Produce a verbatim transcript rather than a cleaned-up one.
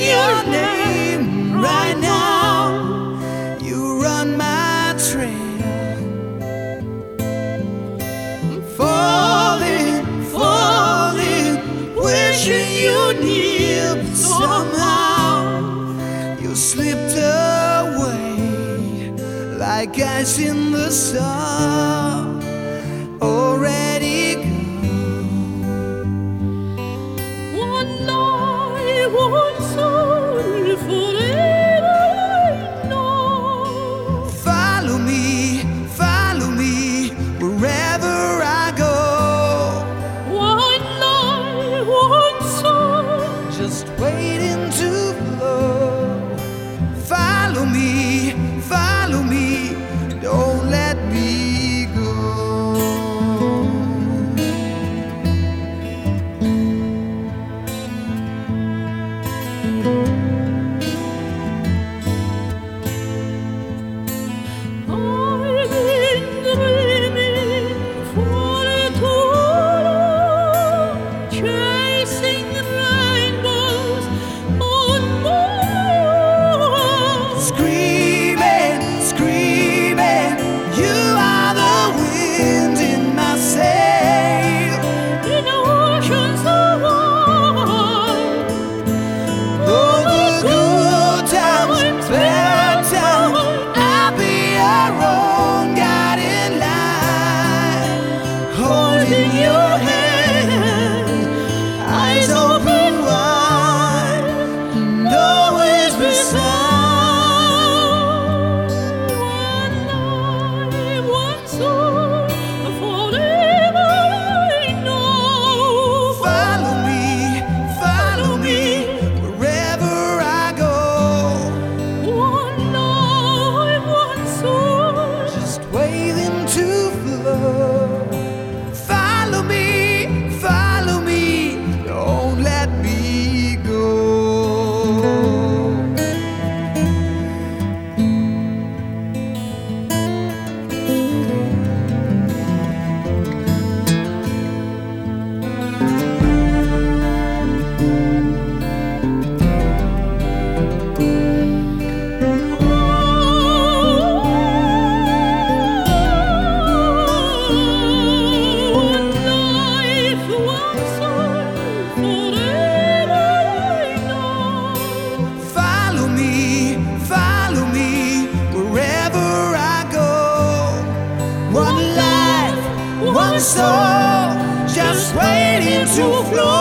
your name right now. You run my trail. I'm falling, falling, wishing you near, but somehow you slipped away like ice in the sun. Already gone. One life, one soul, forever I know. Follow me, follow me, wherever I go. One life, one soul, Just waiting to flow. Follow me, follow me, don't let me go. I've been dreaming for too long, chasing rainbows on moon. Screaming, screaming, you are the wind in my sail. In oceans of wine, Oh, the good times, bad times, I'll be your own guiding light. Holding your hand, eyes open wide, and always beside. one life, one soul, forever I know. Follow me, follow me, wherever I go. One life, one soul, Just waiting to flow. Follow me, follow me, don't let me go. one life, one soul, forever I know. Follow me, follow me, wherever I go. One life, one soul, just waiting to flow.